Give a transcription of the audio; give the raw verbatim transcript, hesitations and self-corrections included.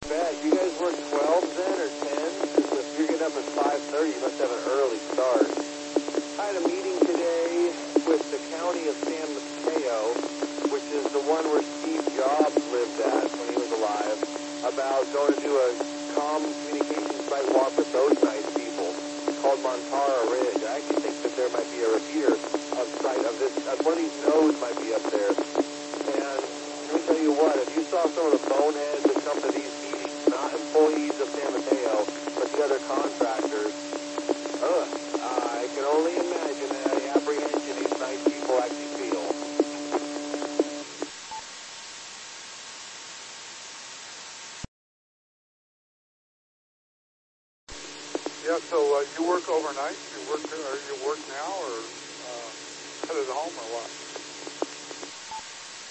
bet. You guys work twelve then or ten? Because if you're getting up at five thirty, you must have an early start. I had a meeting today with the county of San Mateo, which is the one where Steve Jobs lived at when he was alive, about going to do a comm communications site walk with those nice people called Montara Ridge. I actually think that there might be a repeater of site of this, of one of these nodes might be up there. And let me tell you what, if you saw some of the boneheads that come to these meetings, not employees of San Mateo, but the other contractors, ugh, I can only imagine the apprehension these nice people actually feel. Yeah, so uh, you work overnight? You work, or you work now, or uh, headed home, or what?